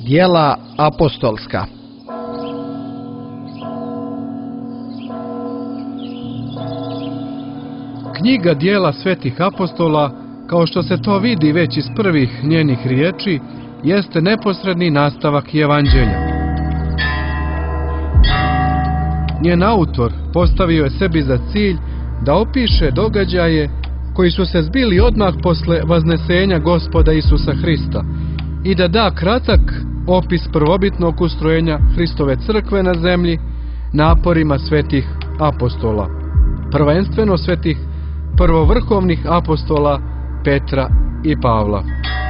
Djela apostolska. Knjiga Djela svetih apostola, kao što se to vidi već iz prvih njenih riječi, jeste neposredni nastavak Evanđelja. Njen autor postavio je sebi za cilj da opiše događaje koji su se zbili odmah posle vaznesenja Gospoda Isusa Hrista i da da kratak opis prvobitnog ustrojenja Hristove crkve na zemlji naporima svetih apostola, prvenstveno svetih prvovrhovnih apostola Petra i Pavla.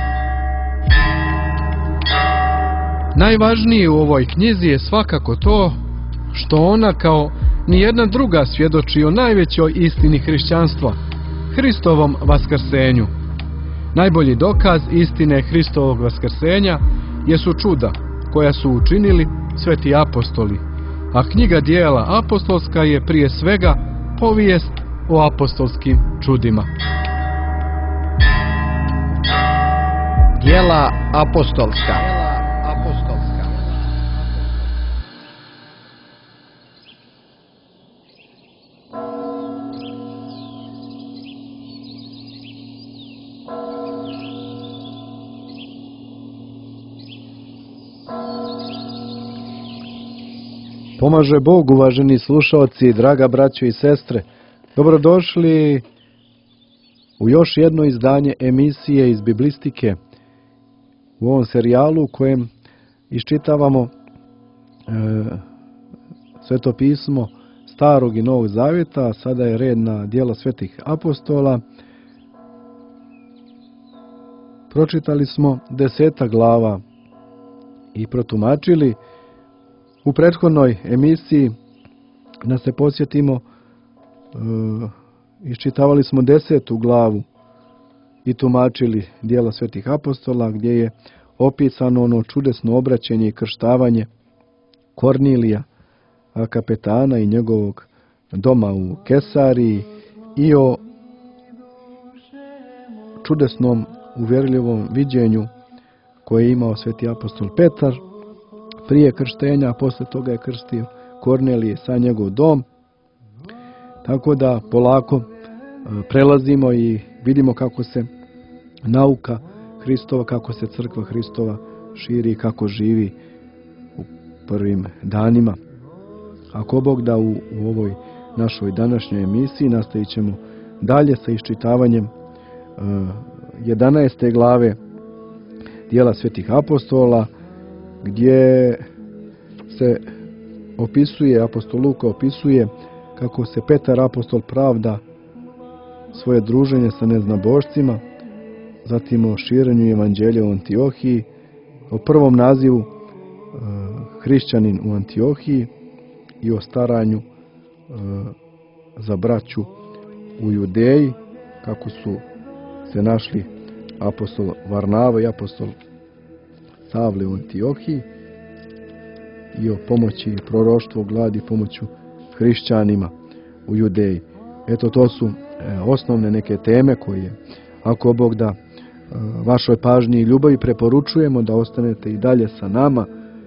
Najvažnije u ovoj knjizi je svakako to što ona kao nijedna druga svjedoči o najvećoj istini hrišćanstva, Hristovom vaskrsenju. Najbolji dokaz istine Hristovog vaskrsenja jesu čuda koja su učinili sveti apostoli, a knjiga Djela apostolska je prije svega povijest o apostolskim čudima. Djela apostolska. Pomaže Bog, uvaženi slušaoci, draga braćo i sestre. Dobrodošli u još jedno izdanje emisije iz biblistike u ovom serijalu u kojem iščitavamo Sveto pismo Starog i Novog Zavjeta. Sada je red na Djela svetih apostola. Pročitali smo 10 glava i protumačili. U prethodnoj emisiji, da se podsjetimo, iščitavali smo 10. glavu i tumačili Djela svetih apostola, gdje je opisano ono čudesno obraćenje i krštavanje Kornilija, kapetana i njegovog doma u Kesariji, i o čudesnom uvjerljivom viđenju koje je imao sveti apostol Petar prije krštenja, a posle toga je krstio Kornelije sa njegov dom. Tako da polako prelazimo i vidimo kako se nauka Hristova, kako se crkva Hristova širi i kako živi u prvim danima. Ako Bog da, u ovoj našoj današnjoj emisiji nastavit ćemo dalje sa iščitavanjem 11. glave Djela svetih apostola, gdje se opisuje, apostol Luka opisuje kako se Petar apostol pravda svoje druženje sa neznabošcima, zatim o širenju evanđelja u Antiohiji, o prvom nazivu hrišćanin u Antiohiji i o staranju za braću u Judeji, kako su se našli apostol Varnava i apostol Savle u Antiohiji, i o pomoći proroštvu, gladi, pomoću hrišćanima u Judeji. Eto, to su osnovne neke teme koje, ako Bog da, vašoj pažnji i ljubavi preporučujemo da ostanete i dalje sa nama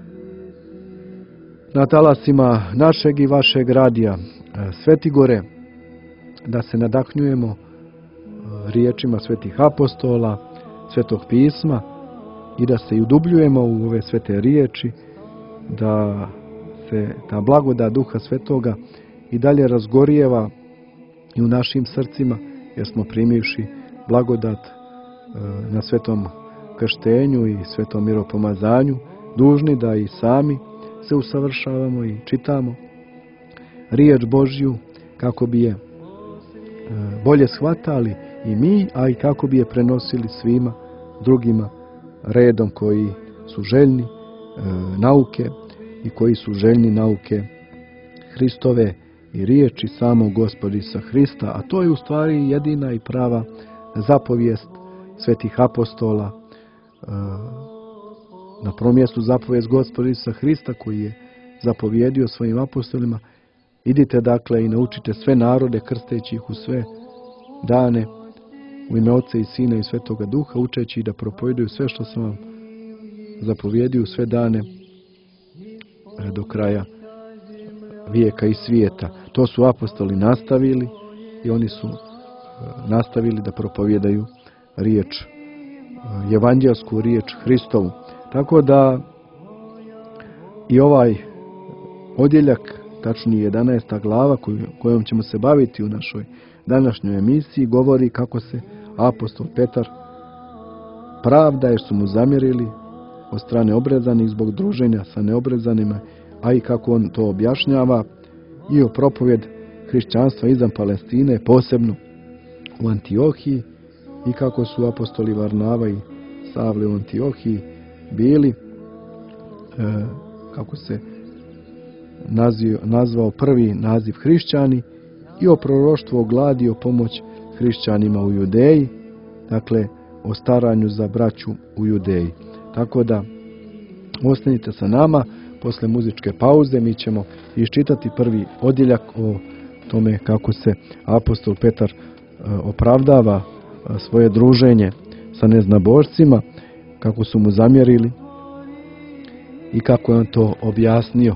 na talasima našeg i vašeg radija Svetigore, da se nadahnjujemo riječima svetih apostola, Svetog pisma, i da se udubljujemo u ove svete riječi, da se ta blagodat Duha Svetoga i dalje razgorijeva i u našim srcima, jer smo primivši blagodat na svetom krštenju i svetom miropomazanju, dužni da i sami se usavršavamo i čitamo riječ Božju kako bi je bolje shvatali i mi, a i kako bi je prenosili svima drugima redom koji su željni nauke i koji su željni nauke Hristove i riječi samog Gospoda Isusa Hrista, a to je u stvari jedina i prava zapovijest svetih apostola. Na prvom mjestu zapovijest Gospoda Isusa Hrista, koji je zapovjedio svojim apostolima: idite dakle i naučite sve narode, krsteći ih u sve dane u ime Oca i Sina i Svetoga Duha, učeći da propovedaju sve što sam vam zapovjedio sve dane do kraja vijeka i svijeta. To su apostoli nastavili i oni su nastavili da propovijedaju riječ, evanđelsku riječ Hristovu. Tako da i ovaj odjeljak, tačnije 11. glava kojom ćemo se baviti u našoj današnjoj emisiji, govori kako se apostol Petar pravda jer su mu zamjerili od strane obrezanih zbog druženja sa neobrezanima, a i kako on to objašnjava i o propovjed hrišćanstva izvan Palestine, posebno u Antiohiji, i kako su apostoli Varnava i Savle u Antiohiji bili, kako se nazvao prvi naziv hrišćani, i o proroštvu o gladi, o pomoć hrišćanima u Judeji, dakle o staranju za braću u Judeji. Tako da ostanite sa nama, posle muzičke pauze mi ćemo iščitati prvi odjeljak o tome kako se apostol Petar opravdava svoje druženje sa neznabošcima, kako su mu zamjerili i kako je on to objasnio.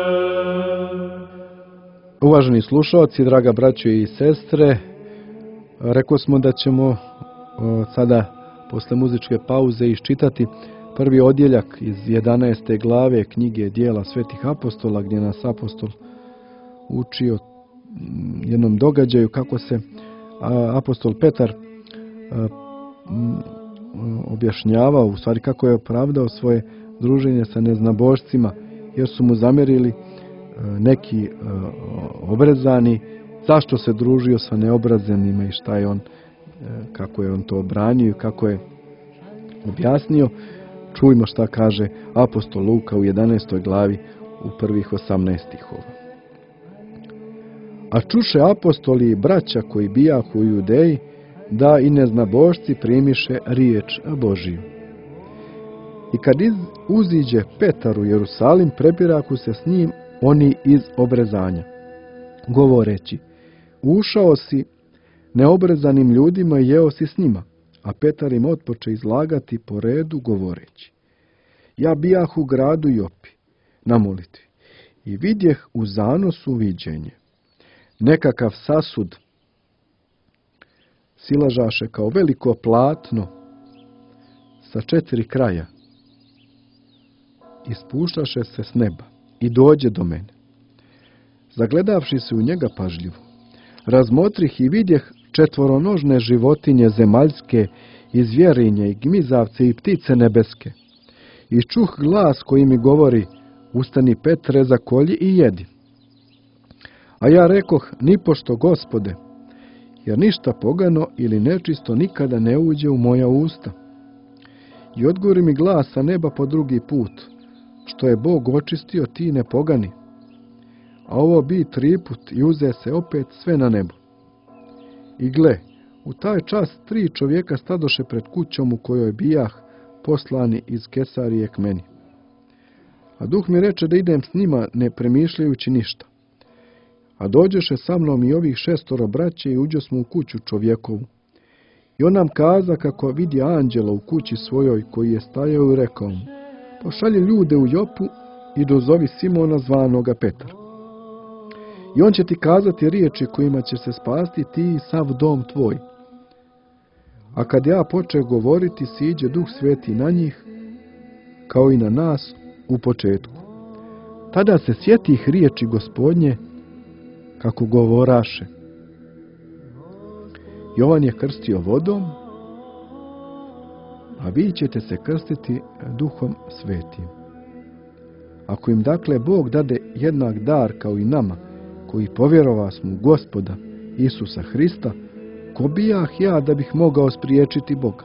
Uvaženi slušalci, draga braćo i sestre, Rekao smo da ćemo sada posle muzičke pauze iščitati prvi odjeljak iz 11. glave knjige Djela svetih apostola, gdje nas apostol uči o jednom događaju kako se apostol Petar objašnjavao, u stvari kako je opravdao svoje druženje sa neznabošcima, jer su mu zamjerili neki obrezani, zašto se družio sa neobrazanima i šta je on, kako je on to obranio i kako je objasnio. Čujmo šta kaže apostol Luka u 11. glavi u prvih 18 stihova. A čuše apostoli i braća koji bijahu u Judeji, da i neznabošci primiše riječ Božiju. I kad uziđe Petar u Jerusalim, prepiraku se s njim oni iz obrezanja, govoreći: ušao si neobrezanim ljudima i jeo si s njima. A Petar im otpoče izlagati po redu, govoreći: ja bijah u gradu Jopi na molitvi i vidjeh u zanosu viđenje. Nekakav sasud silažaše kao veliko platno sa 4 kraja i spuštaše se s neba i dođe do mene. Zagledavši se u njega pažljivo, razmotrih i vidjeh 4 životinje zemaljske i zvjerinje i gmizavce i ptice nebeske. I čuh glas koji mi govori: ustani Petre, zakolji i jedi. A ja rekoh: nipošto, Gospode, jer ništa pogano ili nečisto nikada ne uđe u moja usta. I odgovori mi glas sa neba po drugi put: što je Bog očistio, ti ne pogani. A ovo bi 3 put i uze se opet sve na nebo. I gle, u taj čas 3 čovjeka stadoše pred kućom u kojoj bijah, poslani iz Kesarije k meni. A duh mi reče da idem s njima, ne premišljajući ništa. A dođeše sa mnom i ovih 6 braće i uđo smo u kuću čovjekovu. I on nam kaza kako vidi anđela u kući svojoj koji je stajao i rekao mu: pošalji ljude u Jopu i dozovi Simona zvanoga Petra. I on će ti kazati riječi kojima će se spasti ti i sav dom tvoj. A kad ja počeo govoriti, siđe Duh Sveti na njih, kao i na nas u početku. Tada se sjetih riječi Gospodnje, kako govoraše: Jovan je krstio vodom, a vi ćete se krstiti Duhom Svetim. Ako im dakle Bog dade jednak dar kao i nama, koji povjerovasmo u Gospoda Isusa Hrista, ko bijah ja da bih mogao spriječiti Boga?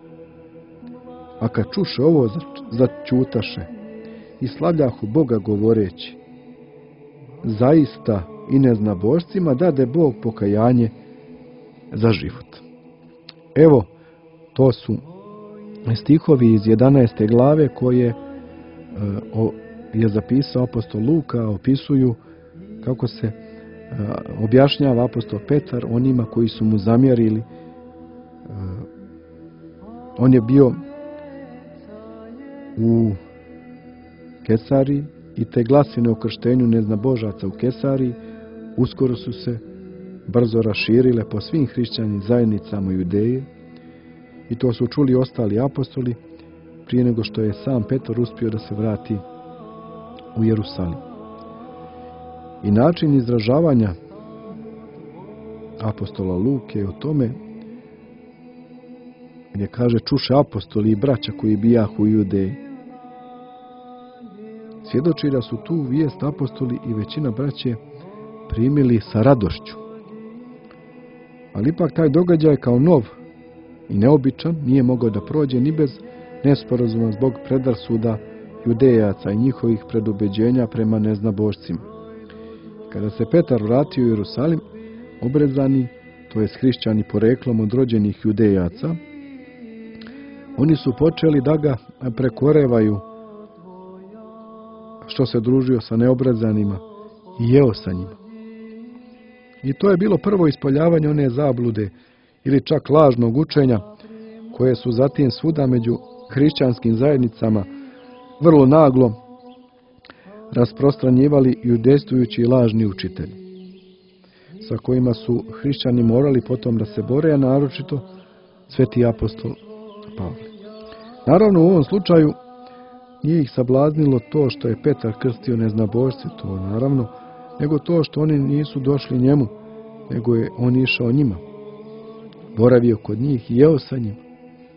A kad čuše ovo, začutaše i slavljahu Boga govoreći: zaista i neznabošcima dade Bog pokajanje za život. Evo, to su stihovi iz 11. glave koje je zapisao apostol Luka, opisuju kako se objašnjava apostol Petar onima koji su mu zamjerili. On je bio u Kesariji i te glasine o krštenju neznabožaca u Kesariji uskoro su se brzo raširile po svim hrišćanim zajednicama Judeje, i to su čuli ostali apostoli prije nego što je sam Petar uspio da se vrati u Jerusalim. I način izražavanja apostola Luke je o tome gdje kaže: čuše apostoli i braća koji bijahu u Judeji. Svjedoči da su tu vijest apostoli i većina braće primili sa radošću. Ali ipak taj događaj kao nov i neobičan nije mogao da prođe ni bez nesporazuma zbog predrasuda Judejaca i njihovih predubeđenja prema neznabošcima. Kada se Petar vratio u Jerusalim, obrezani, to jest hrišćani poreklom od rođenih Judejaca, oni su počeli da ga prekorevaju što se družio sa neobrezanima i jeo sa njima. I to je bilo prvo ispoljavanje one zablude ili čak lažnog učenja koje su zatim svuda među hrišćanskim zajednicama vrlo naglo rasprostranjivali judejstvujući lažni učitelji. sa kojima su hrišćani morali potom da se bore, a naročito sveti apostol Pavle. Naravno, u ovom slučaju nije ih sablaznilo to što je Petar krstio neznabošce, to naravno, nego to što oni nisu došli njemu, nego je on išao njima, boravio kod njih i jeo sa njima.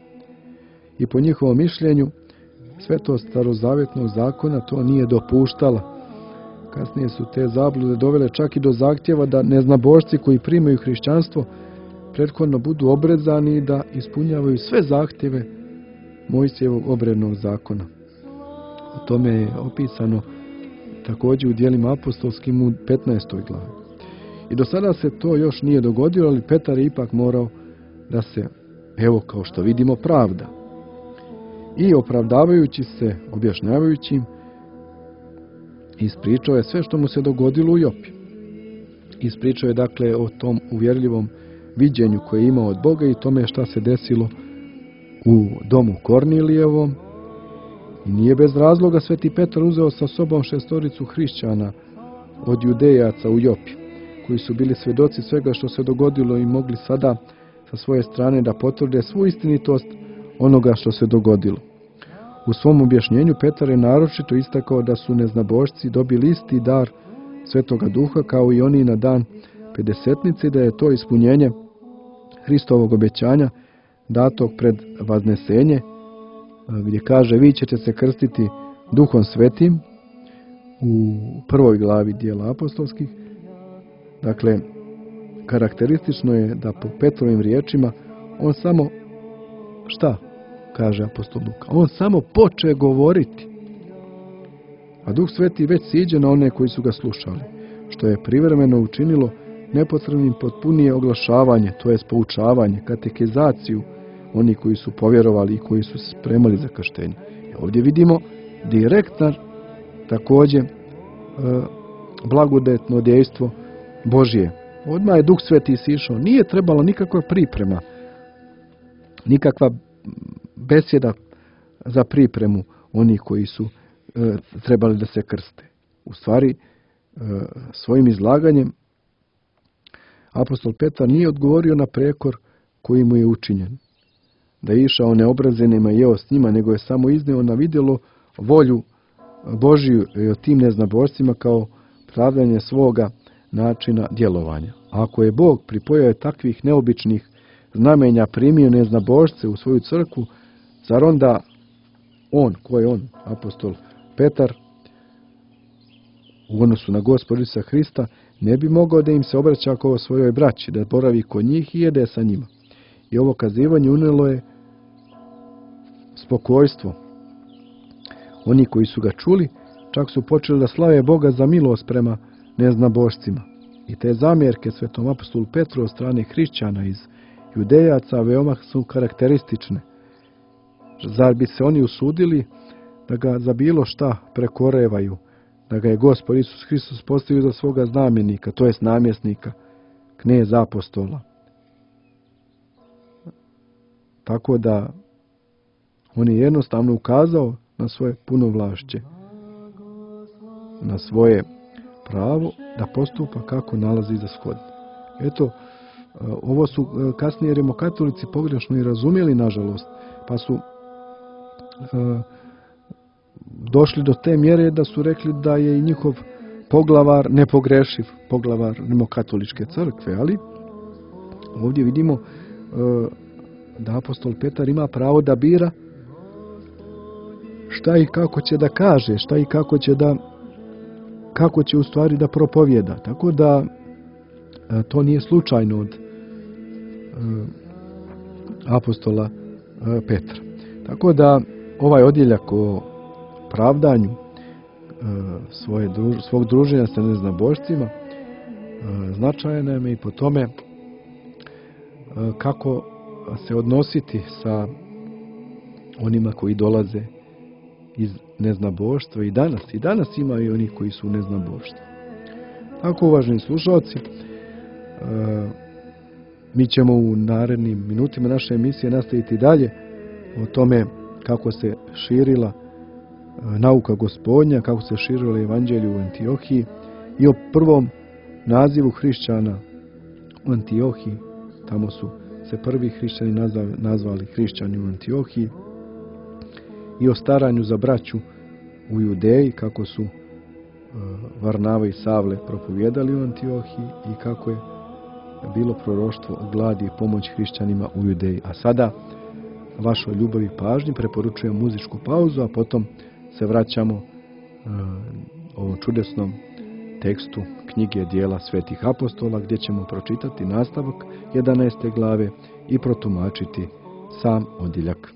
I po njihovom mišljenju, svetost starozavjetnog zakona to nije dopuštala. Kasnije su te zablude dovele čak i do zahtjeva da neznabošci koji primaju hrišćanstvo prethodno budu obrezani i da ispunjavaju sve zahtjeve Mojsijevog obrednog zakona. O tome je opisano također u djelima apostolskim u 15. glavi. I do sada se to još nije dogodilo, ali Petar je ipak morao da se, evo kao što vidimo, pravda. I opravdavajući se, objašnjavajući im, ispričao je sve što mu se dogodilo u Jopi. Ispričao je dakle o tom uvjerljivom viđenju koje je imao od Boga i tome šta se desilo u domu Kornilijevom. I nije bez razloga sveti Petar uzeo sa sobom 6 hrišćana od Judejaca u Jopi, koji su bili svjedoci svega što se dogodilo i mogli sada sa svoje strane da potvrde svu istinitost onoga što se dogodilo. U svom objašnjenju Petar je naročito istakao da su neznabošci dobili isti dar Svetoga Duha kao i oni na dan Pedesetnice, da je to ispunjenje Hristovog obećanja datog pred Vaznesenje, gdje kaže vi ćete se krstiti Duhom Svetim u 1. glavi djela apostolskih. Dakle, karakteristično je da po Petrovim riječima on samo, šta kaže apostol Luka? On samo poče govoriti, a Duh Sveti već siđe na one koji su ga slušali, što je privremeno učinilo nepotrebnim potpunije oglašavanje, to jest poučavanje, katekizaciju oni koji su povjerovali i koji su se spremali za krštenje. Ovdje vidimo direktno također blagodatno dejstvo Božje. Odmah je Duh Sveti sišao, nije trebala nikakva priprema, nikakva besjeda za pripremu onih koji su trebali da se krste. U stvari, svojim izlaganjem apostol Petar nije odgovorio na prekor koji mu je učinjen, da je išao neobrazenima i jeo s njima, nego je samo izneo na vidjelo volju Božiju i o tim neznabošcima kao pravdanje svoga načina djelovanja. A ako je Bog pripojao takvih neobičnih znamenja primio neznabošce u svoju crkvu, zar onda on, ko je on, apostol Petar, u odnosu na Gospoda Isusa Hrista, ne bi mogao da im se obraća kao svojoj braći, da boravi kod njih i jede sa njima. I ovo kazivanje unijelo je spokojstvo. Oni koji su ga čuli, čak su počeli da slave Boga za milost prema neznabošcima. I te zamjerke svetom apostolu Petru od strane hrišćana iz Judejaca veoma su karakteristične. Zar bi se oni usudili da ga za bilo šta prekorevaju, da ga je Gospod Isus Hristos postavio za svoga znamenika, to jest namjesnika, kneza apostola. Tako da on je jednostavno ukazao na svoje punovlašće, na svoje pravo da postupa kako nalazi za shodno. Eto, ovo su kasnije rimokatolici pogrešno i razumjeli, nažalost, pa su došli do te mjere da su rekli da je i njihov poglavar nepogrešiv, poglavar rimokatoličke crkve, ali ovdje vidimo da apostol Petar ima pravo da bira šta i kako će da kaže, šta i kako će u stvari da propovjeda. Tako da to nije slučajno od apostola Petra. Tako da ovaj odjeljak o pravdanju svog druženja sa neznabošcima značajan nam je i po tome kako se odnositi sa onima koji dolaze iz neznaboštva i danas. I danas ima i oni koji su u neznaboštvu. Tako, uvaženi slušalci, mi ćemo u narednim minutima naše emisije nastaviti dalje o tome kako se širila nauka Gospodnja, kako se širilo evanđelje u Antiohiji i o prvom nazivu hrišćana u Antiohiji, tamo su se prvi hrišćani nazvali hrišćani u Antiohiji, i o staranju za braću u Judeji, kako su Varnava i Savle propovijedali u Antiohiji i kako je bilo proroštvo o gladi i pomoć hrišćanima u Judeji. A sada vašoj ljubavi i pažnji preporučujem muzičku pauzu, a potom se vraćamo ovom čudesnom tekstu knjige Djela svetih apostola, gdje ćemo pročitati nastavak 11. glave i protumačiti sam odjeljak.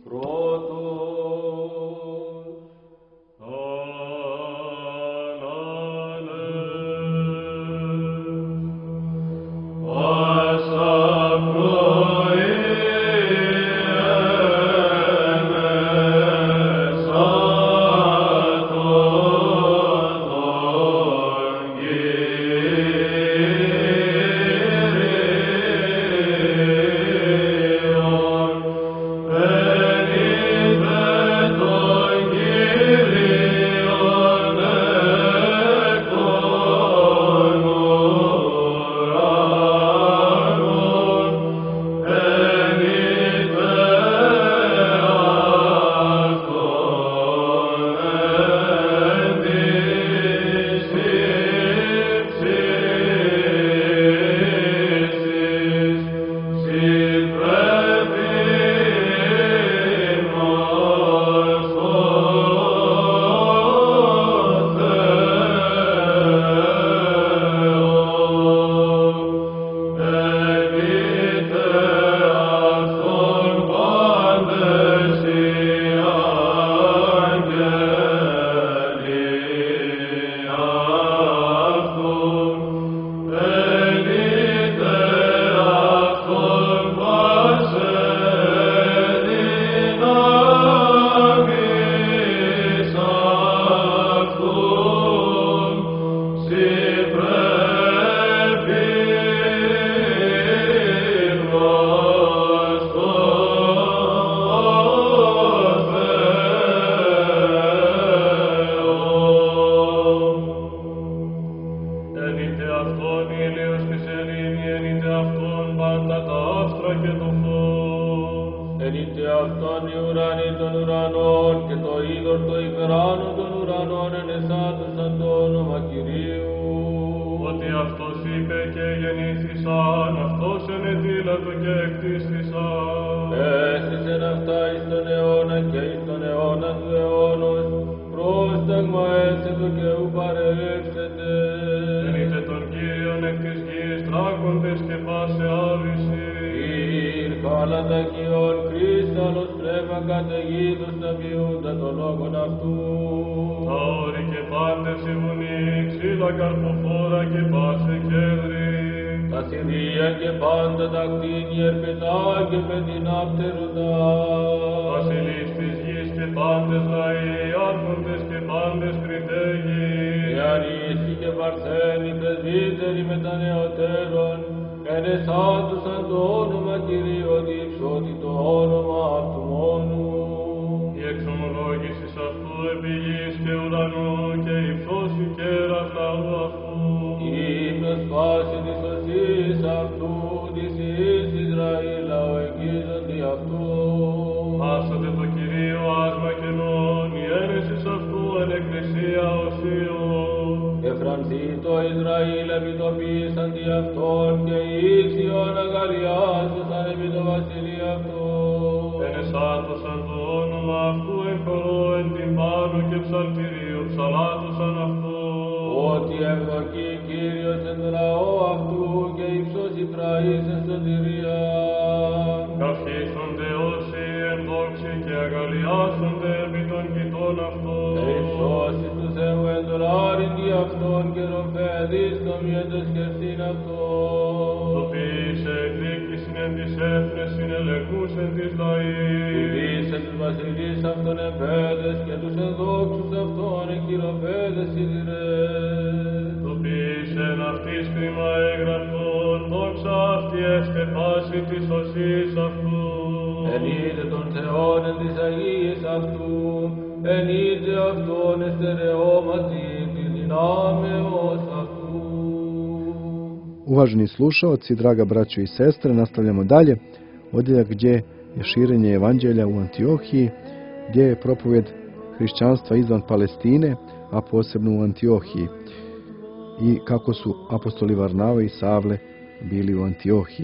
Uvaženi slušaoci, draga braćo i sestre, nastavljamo dalje. Odjeljak gdje je širenje evanđelja u Antiohiji, gdje je propovjed hrišćanstva izvan Palestine, a posebno u Antiohiji. I kako su apostoli Varnava i Savle bili u Antiohiji.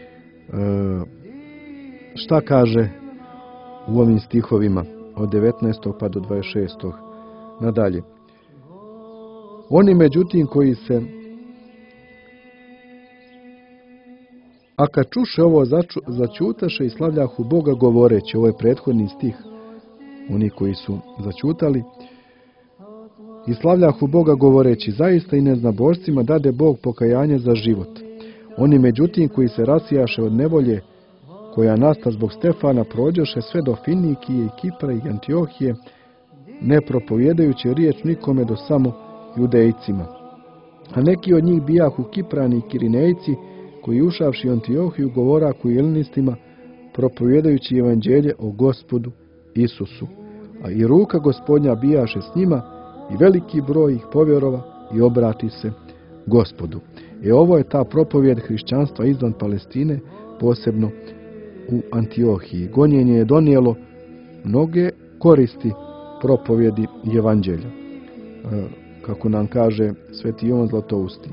Šta kaže u ovim stihovima od 19. pa do 26. nadalje? Oni međutim koji se, a kad čuše ovo začutaše i slavljahu Boga govoreći, ovo je prethodni stih, oni koji su začutali, i slavljahu Boga govoreći, zaista i neznabošcima dade Bog pokajanje za život. Oni međutim koji se rasijaše od nevolje koja nasta zbog Stefana prođoše sve do Finikije i Kipra i Antiohije, ne propovjedajući riječ nikome do samo judejcima. A neki od njih bijahu Kiprani i Kirinejci, koji ušavši u Antiohiju govoraku jelinistima, propovjedajući evanđelje o Gospodu Isusu. A i ruka Gospodnja bijaše s njima, i veliki broj ih povjerova i obrati se Gospodu. Ovo je ta propovjed hrišćanstva izvan Palestine, posebno u Antiohiji. Gonjenje je donijelo mnoge koristi propovjedi evanđelja, kako nam kaže sveti Jovan Zlatousti.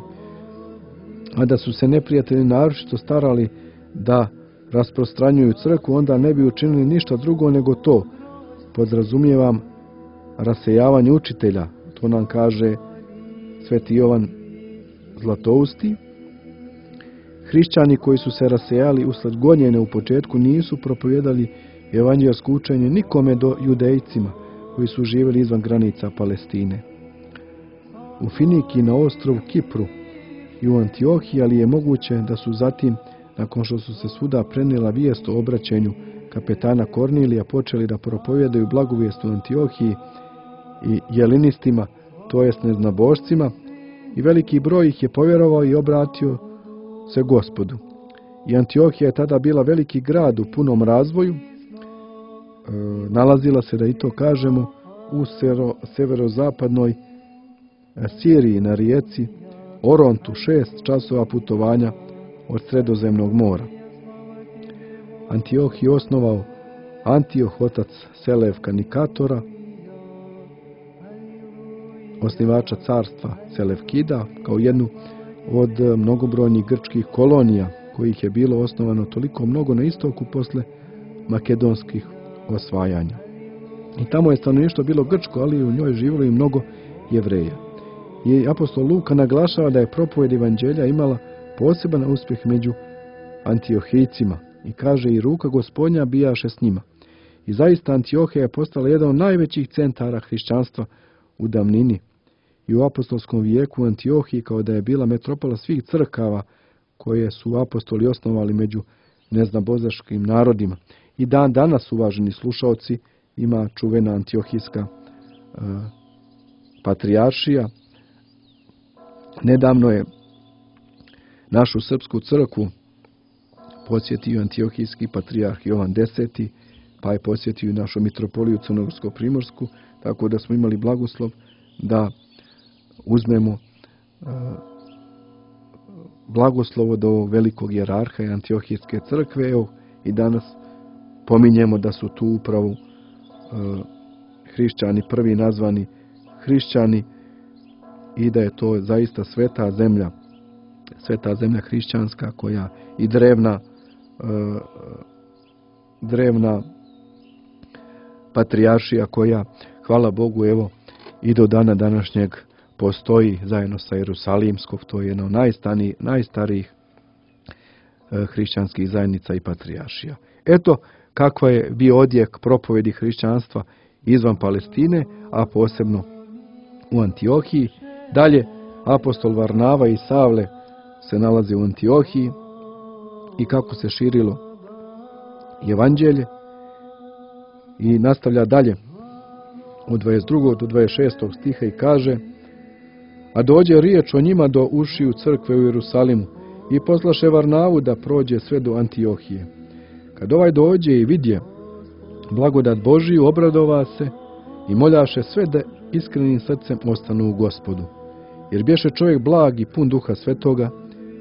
A da su se neprijatelji naročito starali da rasprostranjuju crkvu, onda ne bi učinili ništa drugo nego to. Podrazumijevam rasejavanje učitelja, to nam kaže sveti Jovan Zlatousti. Hrišćani koji su se rasejali usled gonjenja u početku nisu propovjedali evanđelsko učenje nikome do judejcima koji su živjeli izvan granica Palestine. U Finikiji, na ostrvu Kipru i u Antiohiji, ali je moguće da su zatim, nakon što su se svuda prenijela vijest o obraćenju kapetana Kornilija, počeli da propovjedaju blagovijest u Antiohiji i jelinistima, to jest neznabošcima, i veliki broj ih je povjerovao i obratio se Gospodu. I Antiohija je tada bila veliki grad u punom razvoju. Nalazila se, da i to kažemo, u severozapadnoj Siriji na rijeci Orontu, 6 časova putovanja od Sredozemnog mora. Antiohiju osnovao Antioh, otac Selevka Nikatora, osnivača carstva Selevkida, kao jednu od mnogobrojnih grčkih kolonija, kojih je bilo osnovano toliko mnogo na istoku posle makedonskih osvajanja. I tamo je stanovništvo bilo grčko, ali u njoj živjelo i mnogo Jevreja. I apostol Luka naglašava da je propovjed evanđelja imala poseban uspjeh među Antiohijcima i kaže i ruka Gospodnja bijaše s njima. I zaista Antiohija je postala jedan od najvećih centara hrišćanstva u davnini i u apostolskom vijeku u Antiohiji, kao da je bila metropola svih crkava koje su apostoli osnovali među neznabozaškim narodima. I dan danas, uvaženi slušaoci, ima čuvena antiohijska patrijaršija. Nedavno je našu srpsku crkvu posjetio antiohijski patrijarh Jovan X, pa je posjetio našu mitropoliju Crnogorsko-primorsku, tako da smo imali blagoslov da uzmemo blagoslovo do ovog velikog jerarha i antiohijske crkve. Evo, i danas pominjemo da su tu upravo hrišćani, prvi nazvani hrišćani, i da je to zaista sveta zemlja hrišćanska, koja i drevna patrijaršija koja, hvala Bogu, evo i do dana današnjeg postoji zajedno sa Jerusalimskom. To je jedna od najstarijih hrišćanskih zajednica i patrijaršija. Eto kakva je bio odjek propovjedi hrišćanstva izvan Palestine, a posebno u Antiohiji. Dalje, apostol Varnava i Savle se nalaze u Antiohiji i kako se širilo evanđelje. I nastavlja dalje od 22. do 26. stiha i kaže: a dođe riječ o njima do ušiju crkve u Jerusalimu i poslaše Varnavu da prođe sve do Antiohije. Kad ovaj dođe i vidje blagodat Božiju, obradova se i moljaše sve da iskrenim srcem ostanu u Gospodu. Jer bješe čovjek blag i pun duha svetoga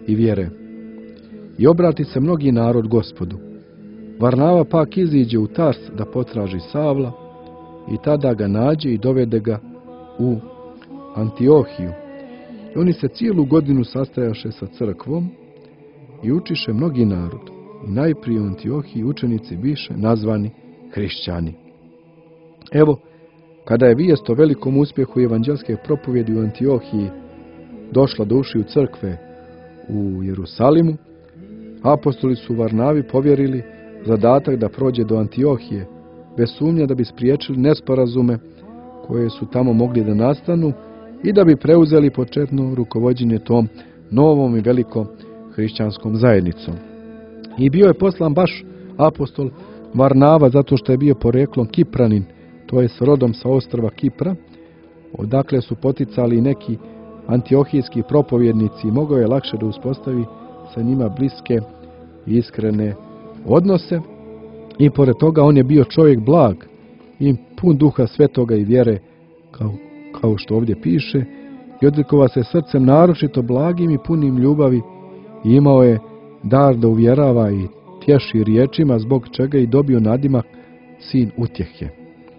i vjere. I obrati se mnogi narod Gospodu. Varnava pak iziđe u Tars da potraži Savla i tada ga nađe i dovede ga u Antiohiju. I oni se cijelu godinu sastajaše sa crkvom i učiše mnogi narod. I najprije u Antiohiji učenici biše nazvani hrišćani. Evo, kada je vijest o velikom uspjehu evanđelske propovjedi u Antiohiji došla do ušiju crkve u Jerusalimu, apostoli su Varnavi povjerili zadatak da prođe do Antiohije, bez sumnje da bi spriječili nesporazume koje su tamo mogli da nastanu i da bi preuzeli početno rukovođenje tom novom i velikom hrišćanskom zajednicom. I bio je poslan baš apostol Varnava zato što je bio poreklom Kipranin, to je s rodom sa ostrva Kipra, odakle su poticali neki antiohijski propovjednici i mogao je lakše da uspostavi sa njima bliske i iskrene odnose. I pored toga on je bio čovjek blag i pun duha svetoga i vjere, kao što ovdje piše, i odlikova se srcem naročito blagim i punim ljubavi i imao je dar da uvjerava i tješi riječima, zbog čega i dobio nadimak sin utjehe.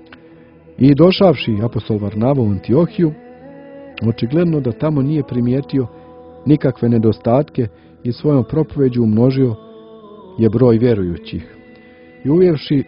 I došavši apostol Varnava u Antiohiju, očigledno da tamo nije primijetio nikakve nedostatke i svojom propoveđu umnožio je broj vjerujućih. I uvjerši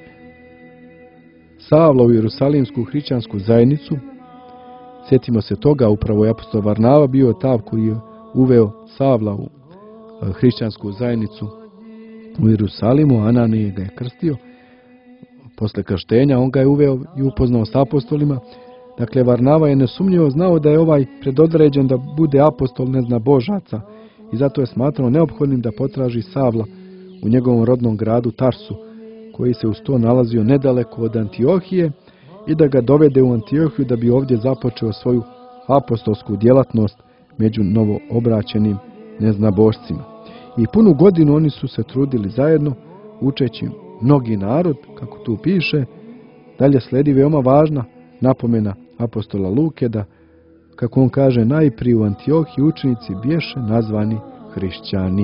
Savla u Jerusalimsku hrišćansku zajednicu, sjetimo se toga, upravo je apostol Varnava bio taj koji je uveo Savla u hrišćansku zajednicu u Jerusalimu, Ananije ga je krstio. Posle krštenja on ga je uveo i upoznao s apostolima. Dakle, Varnava je nesumnjivo znao da je ovaj predodređen da bude apostol neznabožaca i zato je smatrao neophodnim da potraži Savla u njegovom rodnom gradu Tarsu, koji se uz to nalazio nedaleko od Antiohije, i da ga dovede u Antiohiju da bi ovdje započeo svoju apostolsku djelatnost među novoobraćenim neznabošcima. I punu godinu oni su se trudili zajedno, učeći mnogi narod, kako tu piše. Dalje sledi veoma važna napomena apostola Luke da, kako on kaže, najprije u Antiohiji učenici biješe nazvani hrišćani.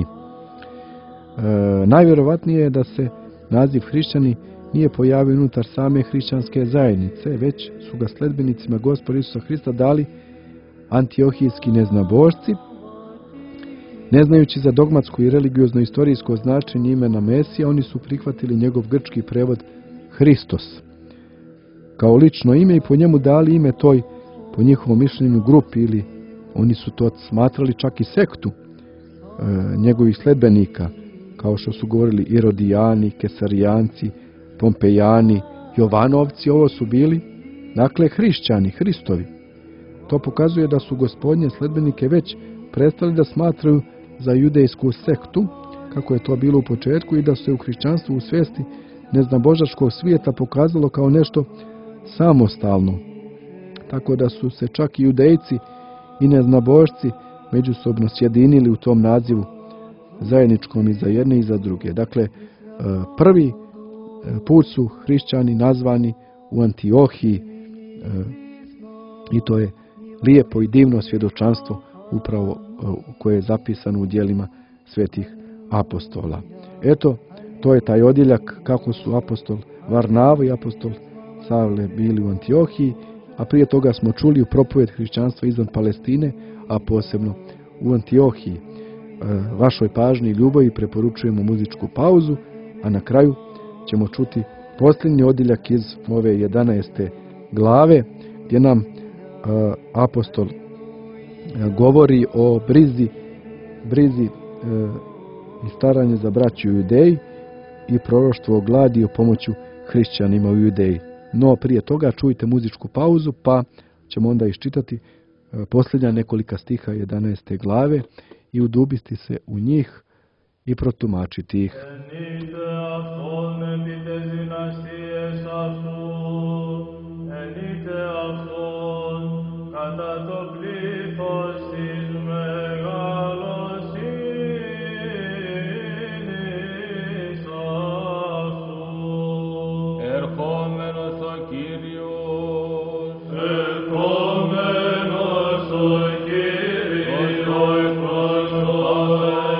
Najvjerovatnije je da se naziv hrišćani nije pojavio unutar same hrišćanske zajednice, već su ga sledbenicima Gospoda Isusa Hrista dali antiohijski neznabošci, ne znajući za dogmatsko i religiozno-istorijsko značenje imena Mesija. Oni su prihvatili njegov grčki prevod Hristos kao lično ime i po njemu dali ime toj, po njihovom mišljenju, grupi, ili oni su to smatrali čak i sektu njegovih sledbenika, kao što su govorili Irodijani, Kesarijanci, Pompejani, Jovanovci. Ovo su bili, dakle, hrišćani, Hristovi. To pokazuje da su Gospodnje sledbenike već prestali da smatraju za judejsku sektu, kako je to bilo u početku, i da se u hrišćanstvu u svijesti neznabožačkog svijeta pokazalo kao nešto samostalno. Tako da su se čak i judejci i neznabošci međusobno sjedinili u tom nazivu zajedničkom i za jedne i za druge. Dakle, prvi put su hrišćani nazvani u Antiohiji i to je lijepo i divno svjedočanstvo upravo koje je zapisano u djelima svetih apostola. Eto, to je taj odjeljak kako su apostol Varnava i apostol Savle bili u Antiohiji, a prije toga smo čuli u propovjed hrišćanstva izvan Palestine, a posebno u Antiohiji. Vašoj pažnji i ljubavi preporučujemo muzičku pauzu, a na kraju ćemo čuti posljednji odjeljak iz ove 11. glave, gdje nam apostol govori o brizi i staranje za braću u Judeji i proroštvo o gladi i o pomoću hrišćanima u Judeji. No prije toga čujte muzičku pauzu, pa ćemo onda iščitati posljednja nekolika stiha 11. glave i udubiti se u njih i protumačiti ih. Ερχόμενος ο Κύριος, ο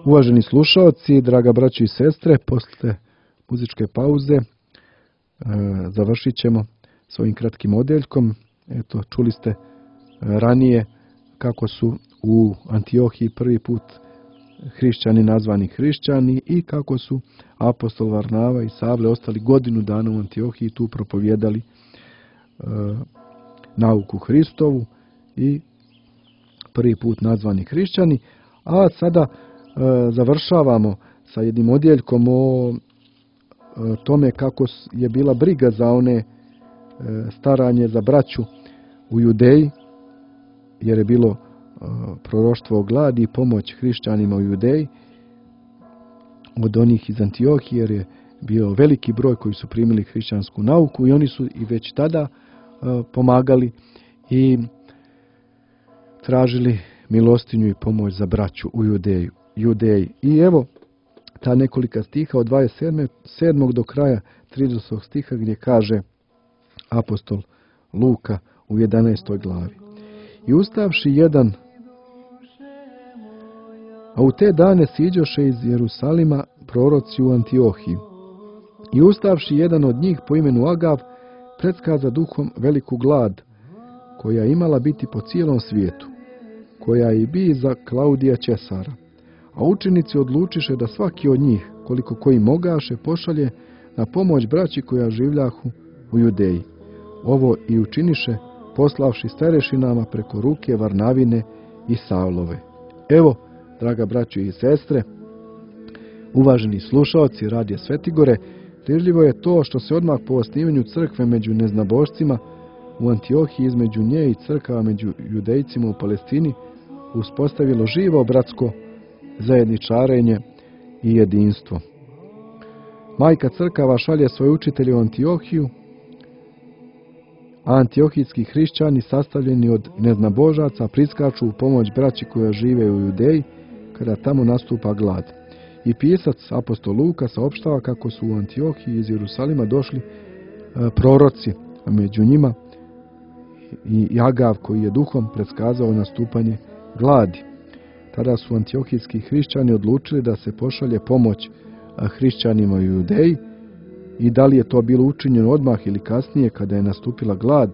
Uvaženi slušaoci, draga braćo i sestre, posle muzičke pauze završit ćemo s ovim kratkim odeljkom. Eto, čuli ste ranije kako su u Antiohiji prvi put hrišćani nazvani hrišćani i kako su apostol Varnava i Savle ostali godinu dana u Antiohiji i tu propovijedali nauku Hristovu i prvi put nazvani hrišćani. A sada završavamo sa jednim odjeljkom o tome kako je bila briga za one staranje za braću u Judeji, jer je bilo proroštvo o gladi i pomoć hrišćanima u Judeji od onih iz Antiohije, jer je bio veliki broj koji su primili hrišćansku nauku i oni su i već tada pomagali i tražili milostinju i pomoć za braću u Judeji. I evo ta nekolika stiha od 27. do kraja 30. stiha gdje kaže apostol Luka u 11. glavi. I ustavši jedan, a u te dane siđoše iz Jerusalima proroci u Antiohiju. I ustavši jedan od njih po imenu Agav, predskaza duhom veliku glad, koja je imala biti po cijelom svijetu, koja i bi za Klaudija Česara. A učenici odlučiše da svaki od njih, koliko koji mogaše, pošalje na pomoć braći koja življahu u Judeji. Ovo i učiniše, poslavši starešinama preko ruke Varnavine i Savlove. Evo, draga braćo i sestre, uvaženi slušaoci Radija Svetigore, dirljivo je to što se odmah po osnivanju crkve među neznabošcima u Antiohiji između nje i crkava među judejcima u Palestini uspostavilo živo bratsko zajedničarenje i jedinstvo. Majka crkava šalje svoje učitelje u Antiohiju, a antiohijski hrišćani sastavljeni od neznabožaca priskaču u pomoć braći koja žive u Judeji kada tamo nastupa glad. I pisac apostol Luka saopštava kako su u Antiohiji iz Jerusalima došli proroci, a među njima i Agav koji je duhom predskazao nastupanje gladi. Tada su antiohijski hrišćani odlučili da se pošalje pomoć hrišćanima u Judeji i da li je to bilo učinjeno odmah ili kasnije kada je nastupila glad,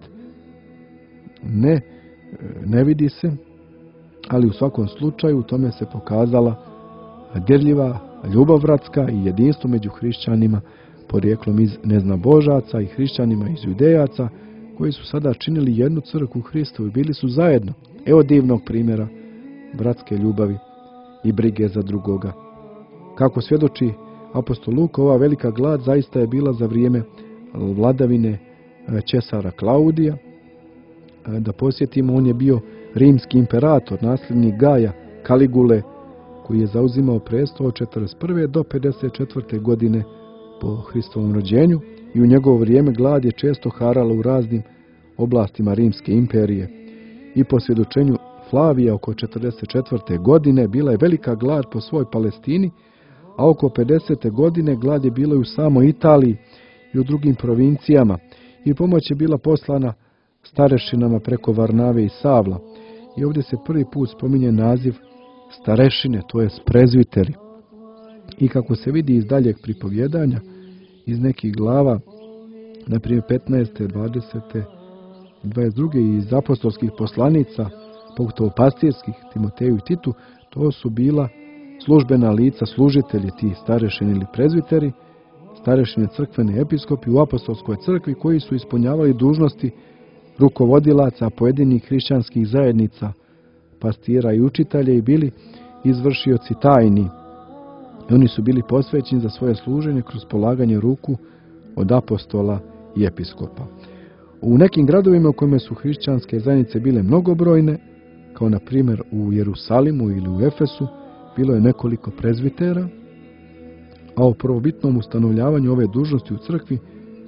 ne vidi se, ali u svakom slučaju u tome se pokazala dirljiva ljubav bratska i jedinstvo među hrišćanima porijeklom iz neznabožaca i hrišćanima iz Judejaca koji su sada činili jednu crkvu Hristovu i bili su zajedno. Evo divnog primjera bratske ljubavi i brige za drugoga. Kako svjedoči apostol Luka, ova velika glad zaista je bila za vrijeme vladavine Česara Klaudija. Da posjetimo, on je bio rimski imperator, nasljednik Gaja Kaligule, koji je zauzimao prestol od 41. do 54. godine po Hristovom rođenju i u njegovo vrijeme glad je često harala u raznim oblastima rimske imperije. I po svjedočenju Flavija oko 44. godine bila je velika glad po svoj Palestini, a oko 50. godine glad je bila i u samoj Italiji i u drugim provincijama i pomoć je bila poslana starešinama preko Varnave i Savla. I ovdje se prvi put spominje naziv starešine, to je prezviteri. I kako se vidi iz daljeg pripovjedanja, iz nekih glava, na primjer 15., 20., 22. i iz apostolskih poslanica, pogotovo pastirskih, Timoteju i Titu, to su bila službena lica, služitelji ti starešini ili prezviteri, starešine crkvene episkopi u apostolskoj crkvi koji su ispunjavali dužnosti rukovodilaca pojedinih hrišćanskih zajednica, pastira i učitelja i bili izvršioci tajni. I oni su bili posvećeni za svoje služenje kroz polaganje ruku od apostola i episkopa. U nekim gradovima u kojima su hrišćanske zajednice bile mnogobrojne, kao na primjer u Jerusalimu ili u Efesu, bilo je nekoliko prezvitera, a o prvobitnom ustanovljavanju ove dužnosti u crkvi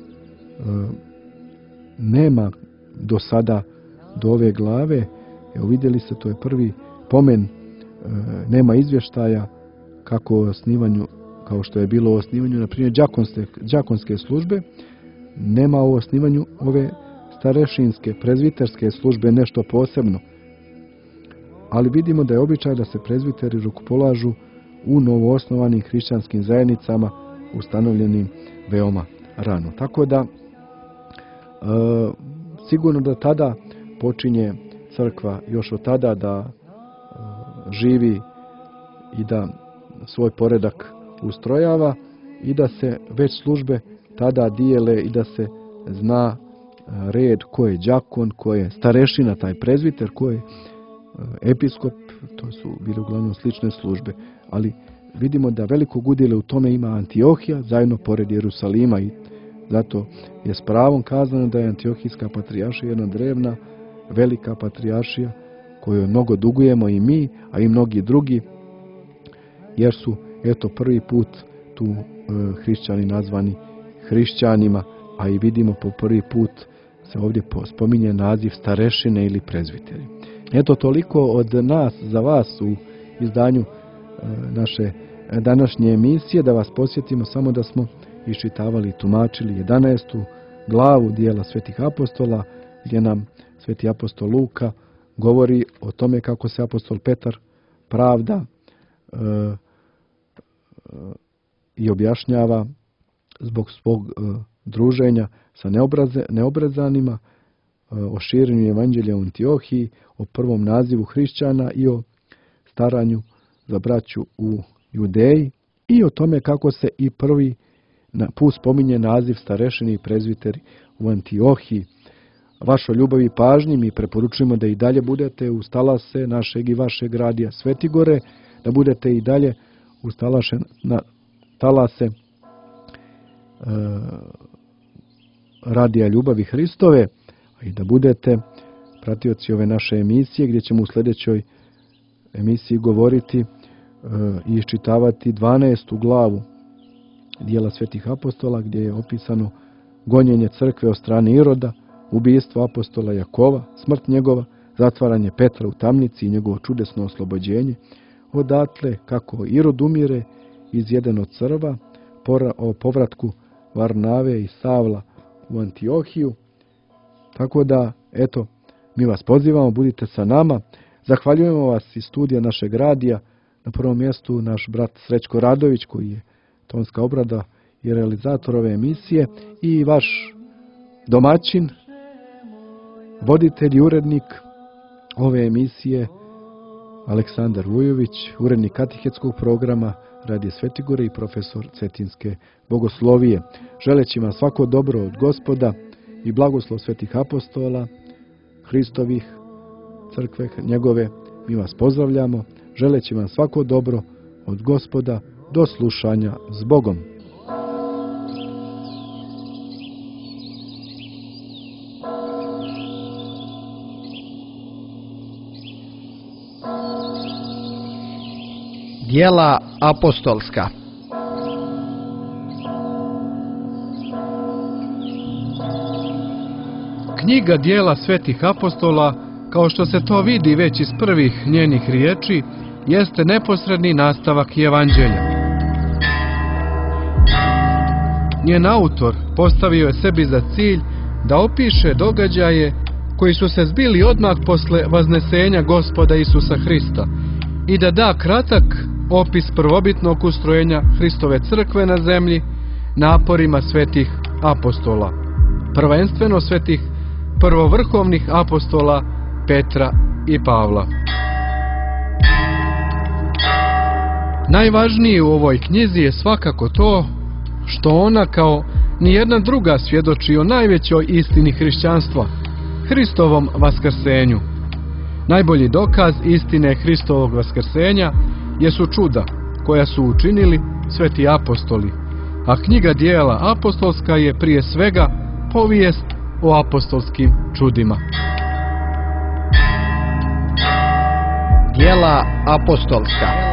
nema do sada, do ove glave. Evo vidjeli ste, to je prvi pomen, nema izvještaja kako o osnivanju, kao što je bilo o osnivanju, na primjer, đakonske službe, nema o osnivanju ove starešinske, prezviterske službe nešto posebno. Ali vidimo da je običaj da se prezviteri rukopolažu u novoosnovanim hrišćanskim zajednicama ustanovljenim veoma rano. Tako da sigurno da tada počinje crkva još od tada da živi i da svoj poredak ustrojava i da se već službe tada dijele i da se zna red ko je đakon, ko je starešina, taj prezbiter, ko je episkop. To su bile uglavnom slične službe, ali vidimo da velikog udjela u tome ima Antiohija zajedno pored Jerusalima i zato je s pravom kazano da je Antiohijska patrijaršija jedna drevna, velika patrijaršija kojoj mnogo dugujemo i mi, a i mnogi drugi, jer su prvi put tu hrišćani nazvani hrišćanima, a i vidimo po prvi put se ovdje spominje naziv starešine ili prezbiteri. Toliko od nas za vas u izdanju naše današnje emisije, da vas podsjetimo samo da smo iščitavali i tumačili 11. glavu dijela Svetih apostola, gdje nam Sveti apostol Luka govori o tome kako se apostol Petar pravda i objašnjava zbog svog druženja sa neobrazanima, o širenju evanđelja u Antiohiji, o prvom nazivu hrišćana i o staranju za braću u Judeji i o tome kako se i prvi put spominje naziv starešini i prezbiteri u Antiohiji. Vašoj ljubavi i pažnji mi preporučujemo da i dalje budete uz talase našeg i vašeg radija Svetigore, da budete i dalje uz talase radija Ljubavi Hristove, a i da budete pratioci ove naše emisije, gdje ćemo u sljedećoj emisiji govoriti i iščitavati 12. glavu dijela Svetih apostola, gdje je opisano gonjenje crkve od strane Iroda, ubistvo apostola Jakova, smrt njegova, zatvaranje Petra u tamnici i njegovo čudesno oslobođenje. Odatle kako Irod umire, izjeden od crva, o povratku Varnave i Savla u Antiohiju. Tako da, mi vas pozivamo, budite sa nama. Zahvaljujemo vas iz studija našeg radija. Na prvom mjestu naš brat Srećko Radović, koji je tonska obrada i realizator ove emisije, i vaš domaćin, voditelj i urednik ove emisije Aleksandar Vujović, urednik katehetskog programa Radija Svetigore i profesor Cetinske bogoslovije. Želeći vam svako dobro od Gospoda i blagoslov Svetih apostola, Hristovih, crkve njegove, mi vas pozdravljamo. Želeći vam svako dobro od Gospoda, do slušanja s Bogom. Djela apostolska. Knjiga Djela Svetih apostola, kao što se to vidi već iz prvih njenih riječi, jeste neposredni nastavak Evanđelja. Njen autor postavio je sebi za cilj da opiše događaje koji su se zbili odmah posle vaznesenja Gospoda Isusa Hrista i da da kratak opis prvobitnog ustrojenja Hristove crkve na zemlji naporima svetih apostola, prvenstveno svetih prvovrhovnih apostola Petra i Pavla. Najvažnije u ovoj knjizi je svakako to što ona kao nijedna druga svjedoči o najvećoj istini hrišćanstva, Hristovom vaskrsenju. Najbolji dokaz istine Hristovog vaskrsenja jesu čuda koja su učinili sveti apostoli, a knjiga Djela apostolska je prije svega povijest o apostolskim čudima. Djela apostolska.